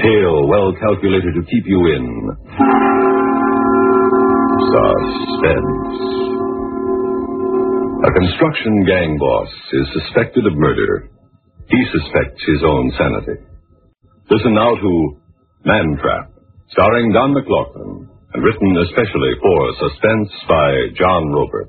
tale well calculated to keep you in suspense. A construction gang boss is suspected of murder. He suspects his own sanity. Listen now to Mantrap, starring Don McLaughlin, and written especially for Suspense by John Robert.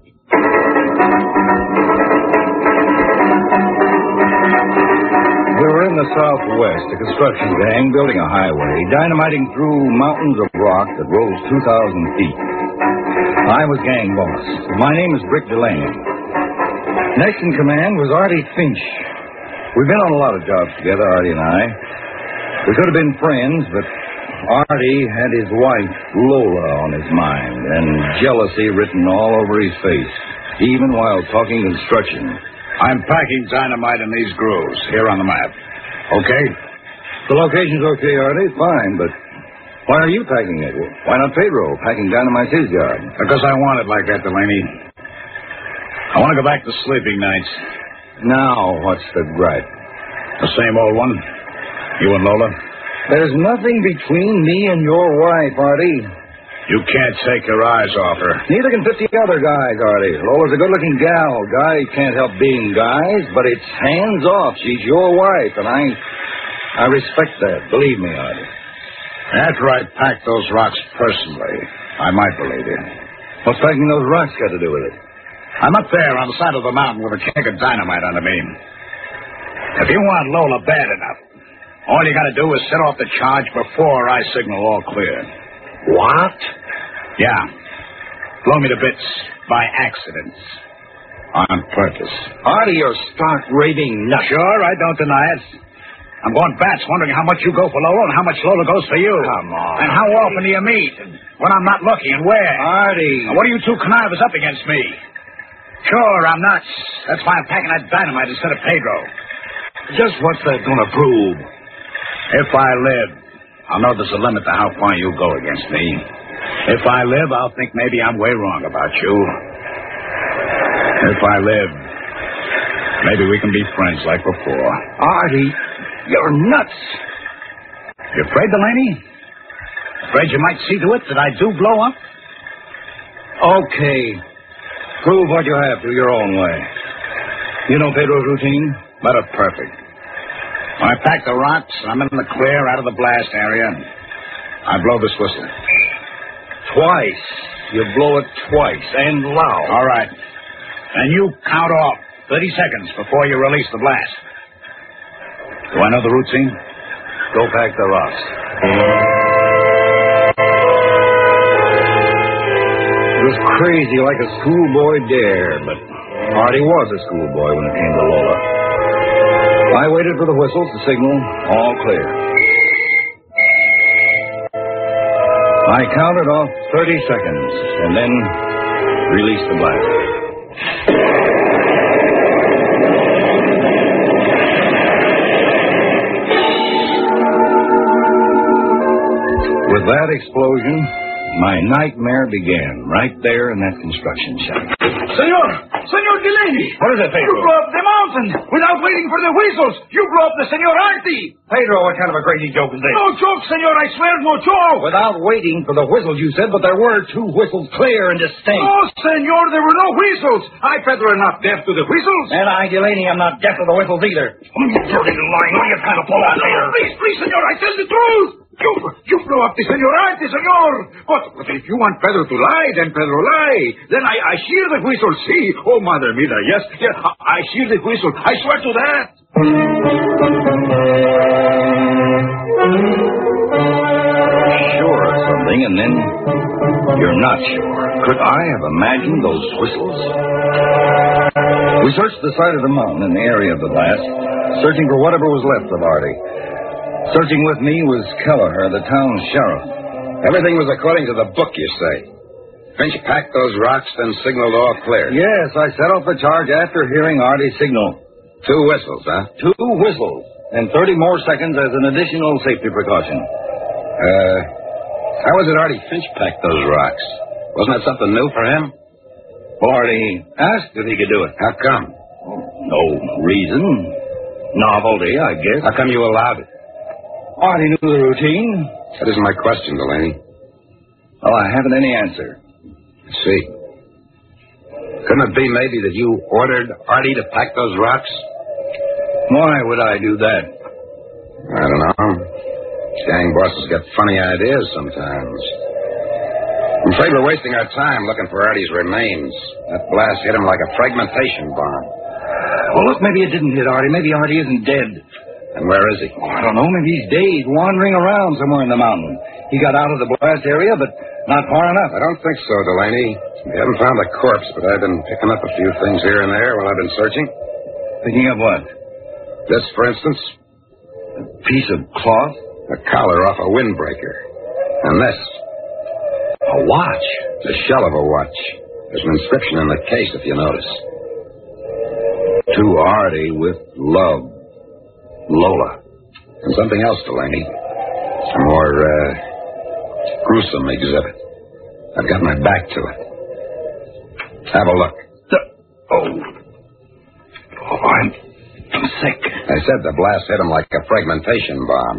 We were in the Southwest, a construction gang building a highway, dynamiting through mountains of rock that rose 2,000 feet. I was gang boss. My name is Brick Delaney. Next in command was Artie Finch. We've been on a lot of jobs together, Artie and I. We could have been friends, but Artie had his wife, Lola, on his mind, and jealousy written all over his face, even while talking construction. I'm packing dynamite in these grooves, here on the map. Okay? The location's okay, Artie, fine, but why are you packing it? Why not Pedro packing dynamite his yard? Because I want it like that, Delaney. I want to go back to sleeping nights. Now, what's the gripe? The same old one? You and Lola? There's nothing between me and your wife, Artie. You can't take your eyes off her. Neither can 50 other guys, Artie. Lola's a good-looking gal. Guys can't help being guys, but it's hands off. She's your wife, and I respect that. Believe me, Artie. After I packed those rocks personally, I might believe you. What's packing those rocks got to do with it? I'm up there on the side of the mountain with a keg of dynamite under me. If you want Lola bad enough, all you got to do is set off the charge before I signal all clear. What? Yeah. Blow me to bits by accident. On purpose. Artie, you're stark raving nuts. Sure, I don't deny it. I'm going bats wondering how much you go for Lola and how much Lola goes for you. Come on. And how often do you meet? And when I'm not looking and where? Artie. And what are you two connivers up against me? Sure, I'm nuts. That's why I'm packing that dynamite instead of Pedro. Just what's that going to prove? If I live, I'll know there's a limit to how far you go against me. If I live, I'll think maybe I'm way wrong about you. If I live, maybe we can be friends like before. Artie, you're nuts. You afraid, Delaney? Afraid you might see to it that I do blow up? Okay. Prove what you have to your own way. You know Pedro's routine? Let it perfect. When I pack the rocks, I'm in the clear out of the blast area. I blow this whistle. Twice. You blow it twice, and loud. All right. And you count off 30 seconds before you release the blast. Do I know the routine? Go pack the rocks. It was crazy, like a schoolboy dare, but Artie was a schoolboy when it came to Lola. I waited for the whistles to signal all clear. I counted off 30 seconds and then released the blast. With that explosion, my nightmare began right there in that construction site. Senor Delaney! What is it, Pedro? You blew up the mountain without waiting for the whistles. You blew up the Senor Artie. Pedro, what kind of a crazy joke is this? No joke, senor. I swear, no joke. Without waiting for the whistles, you said, but there were two whistles clear and distinct. No, senor, there were no whistles. I bet we're not deaf to the whistles. And I, Delaney, I'm not deaf to the whistles either. You dirty lying. What are you trying to pull out there? Please, senor, I tell the truth. You blew up the Senor Artie, senor. But if you want Pedro to lie, then Pedro lie. Then I hear the whistle. See? Oh, Mother Mita, yes. I hear the whistle. I swear to that. Sure of something, and then you're not sure. Could I have imagined those whistles? We searched the side of the mountain in the area of the blast, searching for whatever was left of Artie. Searching with me was Kelleher, the town sheriff. Everything was according to the book, you say. Finch packed those rocks, then signaled all clear. Yes, I set off the charge after hearing Artie's signal. 2 whistles, huh? 2 whistles, and 30 more seconds as an additional safety precaution. How was it Artie Finch packed those rocks? Wasn't that something new for him? Artie asked if he could do it. How come? No reason. Novelty, I guess. How come you allowed it? Artie knew the routine. That isn't my question, Delaney. Well, I haven't any answer. I see. Couldn't it be maybe that you ordered Artie to pack those rocks? Why would I do that? I don't know. Gang bosses get funny ideas sometimes. I'm afraid we're wasting our time looking for Artie's remains. That blast hit him like a fragmentation bomb. Well, look, maybe it didn't hit Artie. Maybe Artie isn't dead. And where is he? Oh, I don't know. Maybe he's dazed, wandering around somewhere in the mountain. He got out of the blast area, but not far enough. I don't think so, Delaney. We haven't found a corpse, but I've been picking up a few things here and there while I've been searching. Picking up what? This, for instance. A piece of cloth? A collar off a windbreaker. And this. A watch? The shell of a watch. There's an inscription in the case, if you notice. To Artie with love. Lola. And something else, Delaney. A more, gruesome exhibit. I've got my back to it. Have a look. I'm sick. I said the blast hit him like a fragmentation bomb.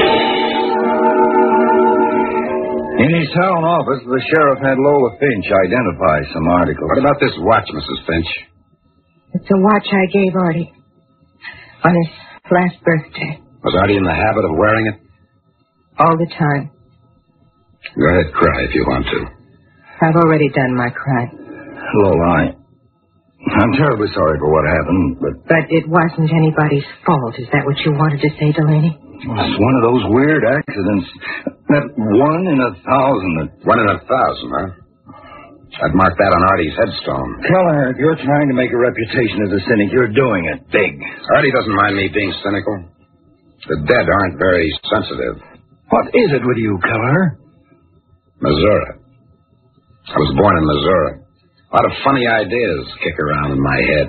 In his town office, the sheriff had Lola Finch identify some articles. What about this watch, Mrs. Finch? It's a watch I gave Artie on his last birthday. Was Artie in the habit of wearing it? All the time. Go ahead, cry if you want to. I've already done my crime. Lola, I'm terribly sorry for what happened, But it wasn't anybody's fault. Is that what you wanted to say, Delaney? It's one of those weird accidents. That 1 in 1,000. 1 in 1,000, huh? I'd mark that on Artie's headstone. Keller, if you're trying to make a reputation as a cynic, you're doing it big. Artie doesn't mind me being cynical. The dead aren't very sensitive. What is it with you, Keller? Missouri. I was born in Missouri. A lot of funny ideas kick around in my head.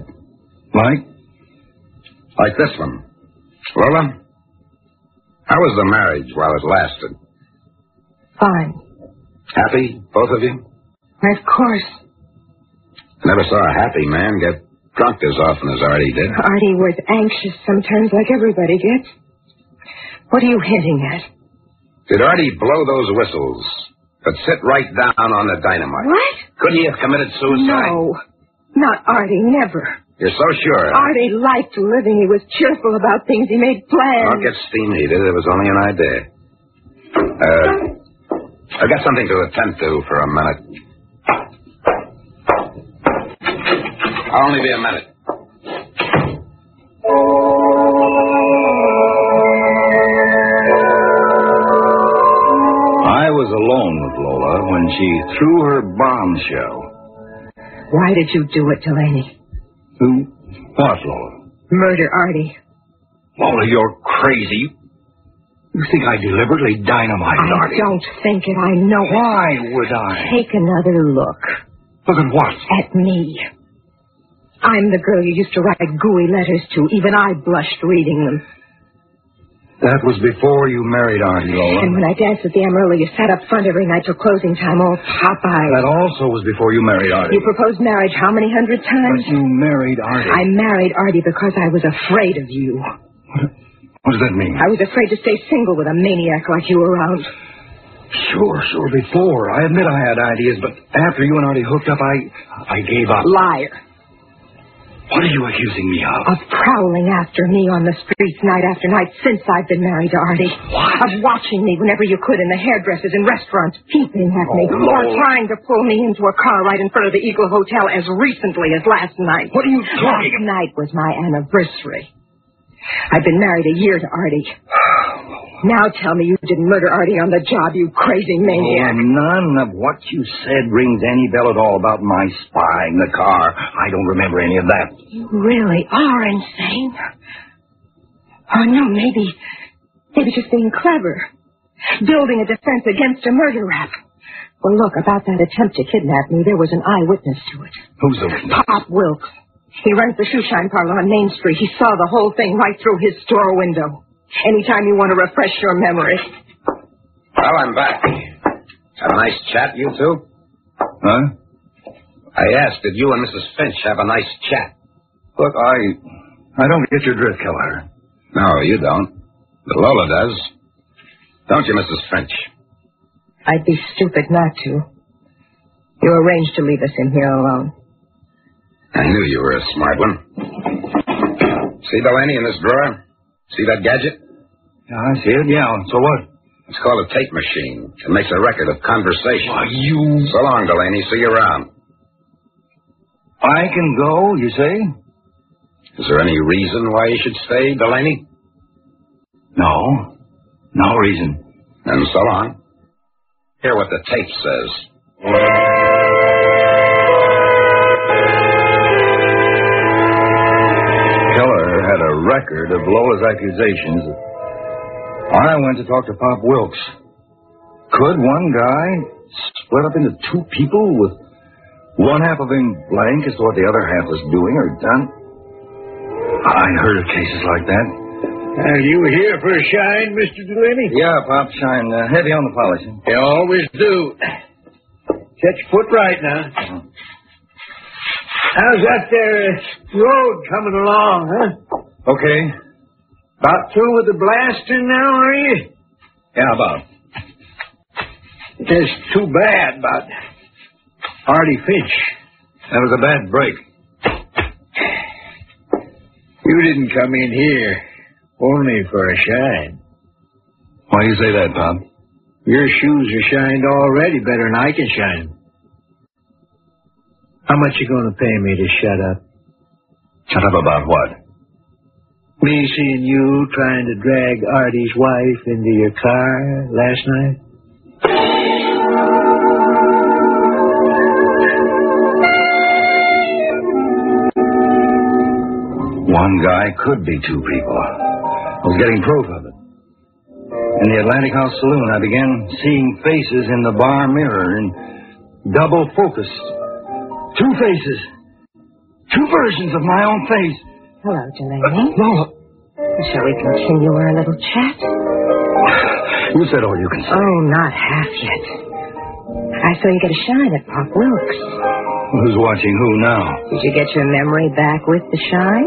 Like this one. Lola, how was the marriage while it lasted? Fine. Happy, both of you? Of course. Never saw a happy man get drunk as often as Artie did. Artie was anxious sometimes, like everybody gets. What are you hinting at? Did Artie blow those whistles, but sit right down on the dynamite? What? Could he have committed suicide? No. Not Artie, never. You're so sure? Artie liked living. He was cheerful about things. He made plans. Don't get steam heated. It was only an idea. I've got something to attend to for a minute. I'll only be a minute. I was alone with Lola when she threw her bombshell. Why did you do it, Delaney? Who? What, Lola? Murder Artie. Lola, you're crazy. You think I deliberately dynamited I Artie? don't think it. I know it. Why would I? Take another look. Look at what? At me. I'm the girl you used to write gooey letters to. Even I blushed reading them. That was before you married Artie, Lola. And when I danced at the Amarillo, you sat up front every night till closing time, all pop-eyed. That also was before you married Artie. You proposed marriage how many hundred times? But you married Artie. I married Artie because I was afraid of you. What does that mean? I was afraid to stay single with a maniac like you around. Sure, before. I admit I had ideas, but after you and Artie hooked up, I gave up. Liar. What are you accusing me of? Of prowling after me on the streets night after night since I've been married to Artie. What? Of watching me whenever you could in the hairdressers and restaurants, peeping at me. Oh, Or Lord. trying to pull me into a car right in front of the Eagle Hotel as recently as last night. What are you talking Last night was my anniversary. I've been married a year to Artie. Now tell me you didn't murder Artie on the job, you crazy maniac. None of what you said rings any bell at all about my spying the car. I don't remember any of that. You really are insane. Oh, no, maybe just being clever. Building a defense against a murder rap. Well, look, about that attempt to kidnap me, there was an eyewitness to it. Who's the witness? Pop Wilkes. He runs the shoe shine parlor on Main Street. He saw the whole thing right through his store window. Anytime you want to refresh your memory. Well, I'm back. Have a nice chat, you two? Huh? I asked, did you and Mrs. Finch have a nice chat? Look, I don't get your drift, Keller. No, you don't. But Lola does. Don't you, Mrs. Finch? I'd be stupid not to. You arranged to leave us in here alone. I knew you were a smart one. See Delaney in this drawer? See that gadget? Yeah, I see it. Yeah, so what? It's called a tape machine. It makes a record of conversation. Why, you... So long, Delaney. See you around. I can go, you say? Is there any reason why you should stay, Delaney? No. No reason. Then so long. Hear what the tape says. Keller had a record of Lola's accusations. I went to talk to Pop Wilkes. Could one guy split up into two people with one half of him blank as to what the other half was doing or done? I heard of cases like that. You here for a shine, Mr. Delaney? Yeah, Pop, shine heavy on the polishing. You always do. Set your foot right now. How's that there road coming along, huh? Okay. About through with the blasting now, are you? Yeah, about. It's too bad about Artie Finch. That was a bad break. You didn't come in here only for a shine. Why do you say that, Pop? Your shoes are shined already better than I can shine them. How much you going to pay me to shut up? Shut up about what? Me seeing you trying to drag Artie's wife into your car last night? One guy could be two people. I was getting proof of it. In the Atlantic House Saloon, I began seeing faces in the bar mirror in double focus. Two faces. Two versions of my own face. Hello, Delaney. Lola. Shall we continue our little chat? You said all you can say. Oh, not half yet. I saw you get a shine at Pop Wilkes. Who's watching who now? Did you get your memory back with the shine?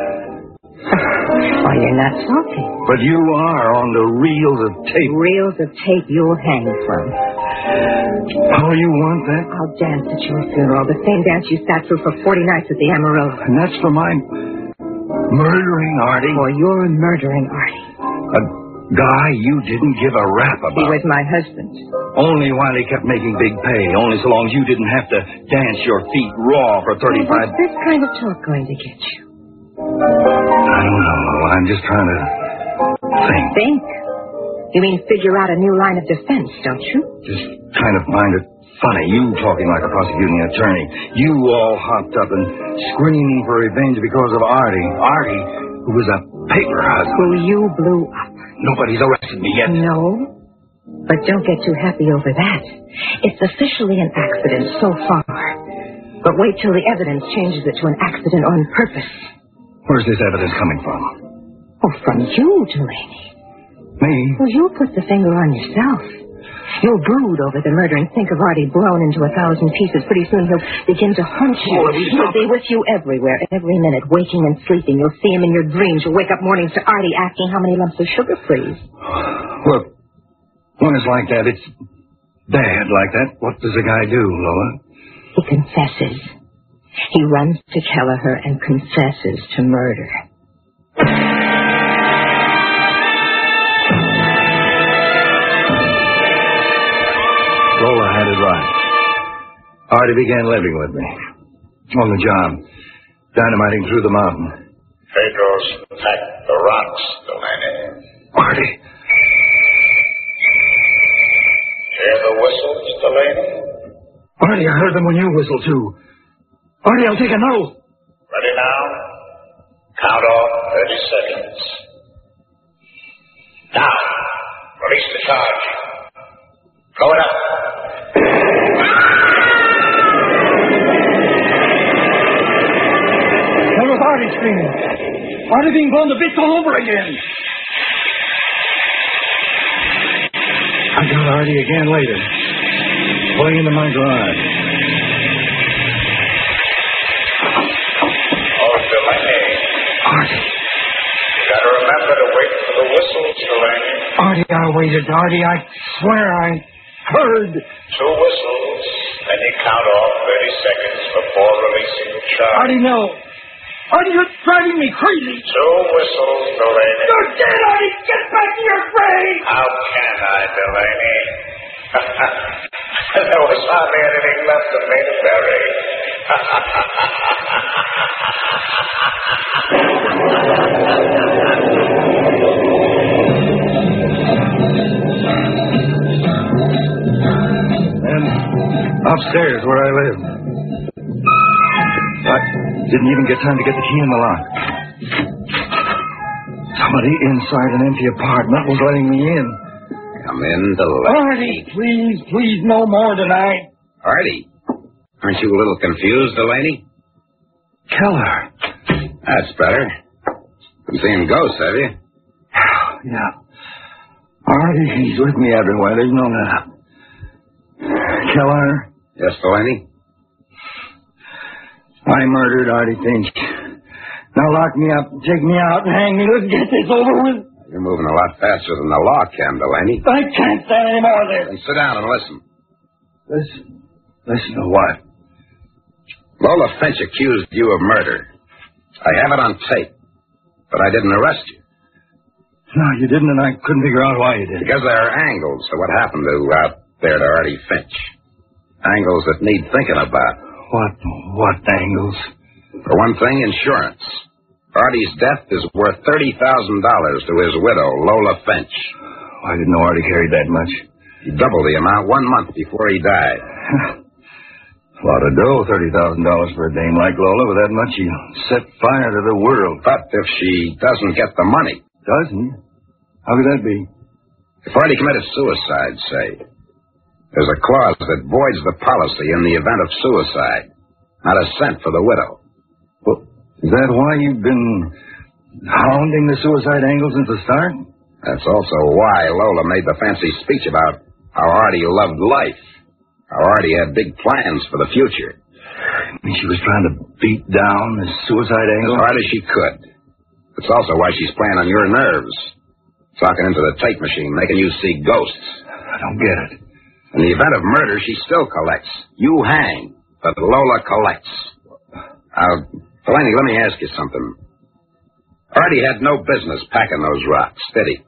Why, you're not talking. But you are on the reels of tape. Reels of tape you'll hang from. Oh, you want that? I'll dance at your funeral, the same dance you sat through for 40 nights at the Amarillo. And that's for my murdering Artie? For your murdering Artie. A guy you didn't give a rap about. He was my husband. Only while he kept making big pay. Only so long as you didn't have to dance your feet raw for 35... What's this kind of talk going to get you? I don't know. I'm just trying to think. Think? You mean figure out a new line of defense, don't you? Just kind of find it funny. You talking like a prosecuting attorney. You all hopped up and screaming for revenge because of Artie. Artie, who was a paper hustler. Who you blew up. Nobody's arrested me yet. No. But don't get too happy over that. It's officially an accident so far. But wait till the evidence changes it to an accident on purpose. Where's this evidence coming from? Oh, from you, Delaney. Me? Well, you put the finger on yourself. You'll brood over the murder and think of Artie blown into 1,000 pieces. Pretty soon he'll begin to haunt you. He'll be with you everywhere, every minute, waking and sleeping. You'll see him in your dreams. You'll wake up mornings to Artie asking how many lumps of sugar, please. Look, when it's like that, it's bad like that. What does a guy do, Lola? He confesses. He runs to Kelleher and confesses to murder. Lola had it right. Artie began living with me. On the job. Dynamiting through the mountain. Pedro's attacked the rocks, Delaney. Artie. Hear the whistles, Delaney? Artie, I heard them when you whistled, too. Artie, I'll take an oath. Ready now? Count off 30 seconds. Now, release the charge. Throw it up. That was Artie screaming. Artie being blown to bits all over again. I got Artie again later. Pulling into my garage. Oh, Delaney. Artie. You gotta remember to wait for the whistles, Delaney. Artie, I waited, Artie. I swear I heard. 2 whistles, then you count off 30 seconds before releasing the charge. Artie, no. Artie, you're driving me crazy. 2 whistles, Delaney. You're dead, Artie. Get back to your grave. How can I, Delaney? There was hardly anything left of me to bury. And upstairs where I live. I didn't even get time to get the key in the lock. Somebody inside an empty apartment was letting me in. Come in, Delaney. Artie, please, no more tonight. Artie, aren't you a little confused, Delaney? Keller. That's better. Been seeing ghosts, have you? Yeah. Artie, he's with me everywhere. There's no doubt. Keller. Yes, Delaney? I murdered Artie Finch. Now lock me up, take me out, and hang me. Let's get this over with. You're moving a lot faster than the law can, Delaney. I can't stand any more of this. Then sit down and listen. Listen to what? Lola Finch accused you of murder. I have it on tape. But I didn't arrest you. No, you didn't, and I couldn't figure out why you did. Because there are angles to what happened out there to Artie Finch. Angles that need thinking about. What angles? For one thing, insurance. Artie's death is worth $30,000 to his widow, Lola Finch. I didn't know Artie carried that much. He doubled the amount 1 month before he died. A lot of dough, $30,000 for a dame like Lola. With that much, you set fire to the world. But if she doesn't get the money... Doesn't? How could that be? If Artie committed suicide, say, there's a clause that voids the policy in the event of suicide. Not a cent for the widow. Well, is that why you've been hounding the suicide angle since the start? That's also why Lola made the fancy speech about how Artie loved life. How Artie had big plans for the future. I mean, she was trying to beat down the suicide angle? As hard as she could. It's also why she's playing on your nerves. Talking into the tape machine, making you see ghosts. I don't get it. In the event of murder, she still collects. You hang, but Lola collects. Delaney, let me ask you something. Artie had no business packing those rocks, did he?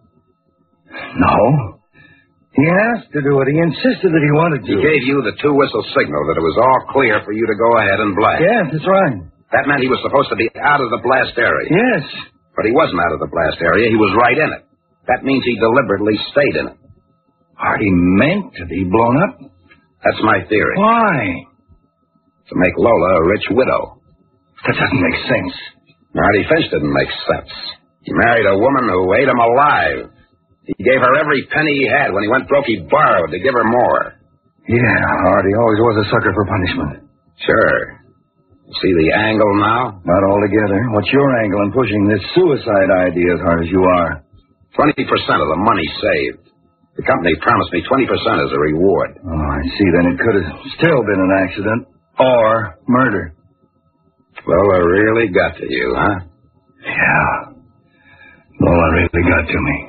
No. He asked to do it. He insisted that he wanted to. He gave you the 2-whistle signal that it was all clear for you to go ahead and blast. Yes, that's right. That meant he was supposed to be out of the blast area. Yes. But he wasn't out of the blast area. He was right in it. That means he deliberately stayed in it. Artie meant to be blown up? That's my theory. Why? To make Lola a rich widow. That doesn't make sense. Artie Finch didn't make sense. He married a woman who ate him alive. He gave her every penny he had. When he went broke, he borrowed to give her more. Yeah, Artie always was a sucker for punishment. Sure. See the angle now? Not altogether. What's your angle in pushing this suicide idea as hard as you are? 20% of the money saved. The company promised me 20% as a reward. Oh, I see. Then it could have still been an accident or murder. Lola really got to you, huh? Yeah. Lola really got to me.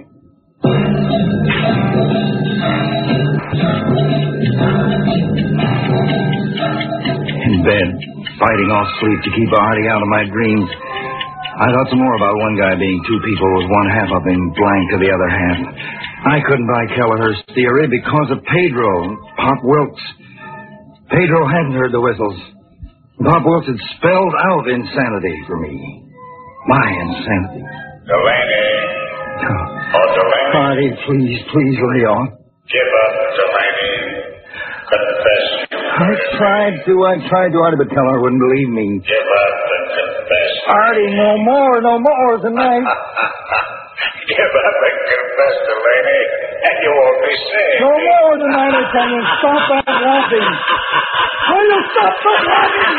In bed, fighting off sleep to keep Artie out of my dreams. I thought some more about one guy being 2 people with one half of him blank to the other half. I couldn't buy Kelleher's theory because of Pedro, Pop Wilkes. Pedro hadn't heard the whistles. Pop Wilkes had spelled out insanity for me. My insanity. Delaney. Oh, Delaney. Artie, please lay off. Give up, Delaney. Confess. I tried to, Artie, but Keller wouldn't believe me. Give up and confess. Artie, no more tonight. Give up and confess, Delaney, and you won't be saved. No more tonight, I tell you. Stop that laughing. Will you stop that laughing?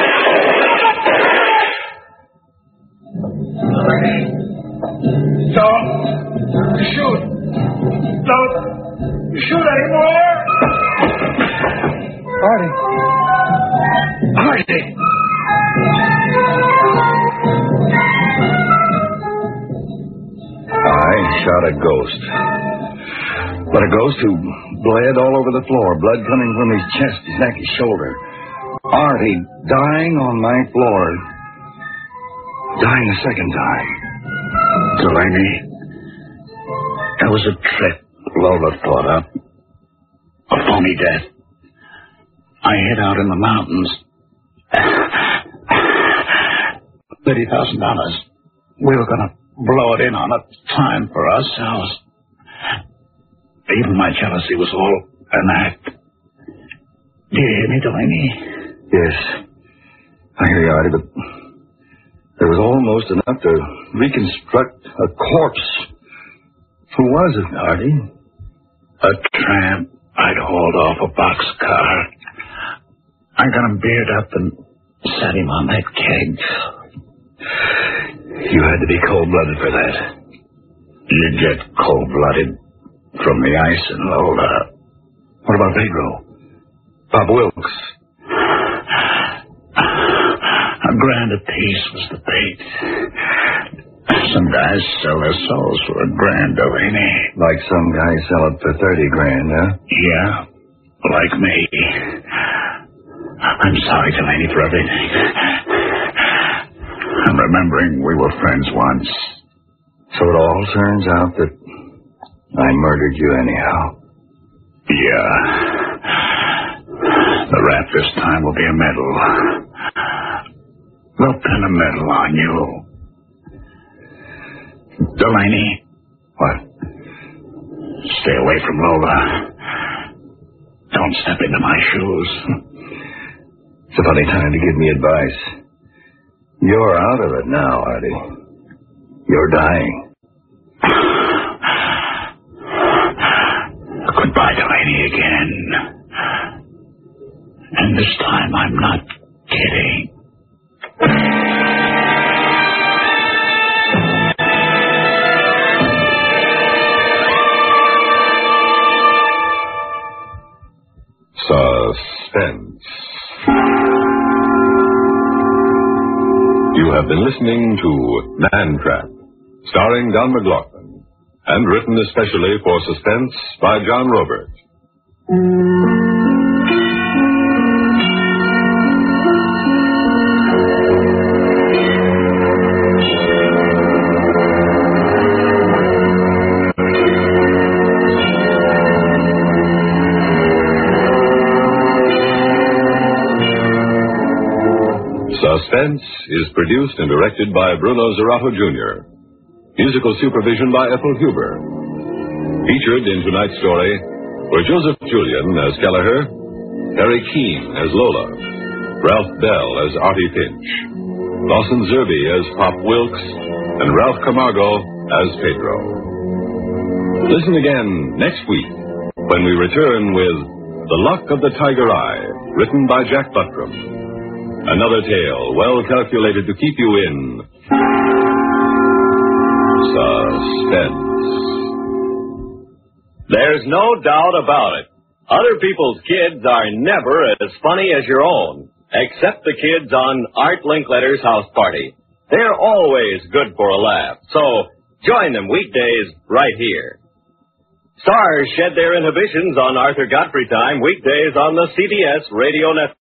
Don't shoot. Don't shoot anymore. Artie. I shot a ghost. But it goes to bled all over the floor, blood coming from his chest, his neck, his shoulder. Artie dying on my floor. Dying a second time. Delaney, it was a trick Lola thought up. A phony death. I hid out in the mountains. $30,000. We were going to blow it in on a time for ourselves. Even my jealousy was all an act. Do you hear me, Delaney? Yes. I hear you, Artie, but there was almost enough to reconstruct a corpse. Who was it, Artie? A tramp I'd hauled off a boxcar. I got him beard up and set him on that keg. You had to be cold-blooded for that. You get cold-blooded from the ice and Lola. What about Pedro? Bob Wilkes? $1 grand apiece was the bait. Some guys sell their souls for $1 grand, Delaney. Like some guys sell it for 30 grand, huh? Yeah, like me. I'm sorry, Delaney, for everything. I'm remembering we were friends once. So it all turns out that I murdered you anyhow. Yeah. The rap this time will be a medal. We'll pin a medal on you. Delaney. What? Stay away from Lola. Don't step into my shoes. It's a funny time to give me advice. You're out of it now, Artie. You're dying. Goodbye, Delaney, again. And this time I'm not kidding. Suspense. You have been listening to Man Trap, starring Don McLaughlin, and written especially for Suspense by John Robert. Suspense is produced and directed by Bruno Zarato Jr. Musical supervision by Ethel Huber. Featured in tonight's story were Joseph Julian as Kelleher, Harry Keene as Lola, Ralph Bell as Artie Finch, Lawson Zerby as Pop Wilkes, and Ralph Camargo as Pedro. Listen again next week when we return with The Luck of the Tiger Eye, written by Jack Buttram. Another tale well calculated to keep you in suspense. There's no doubt about it. Other people's kids are never as funny as your own, except the kids on Art Linkletter's house party. They're always good for a laugh, so join them weekdays right here. Stars shed their inhibitions on Arthur Godfrey time weekdays on the CBS Radio Network.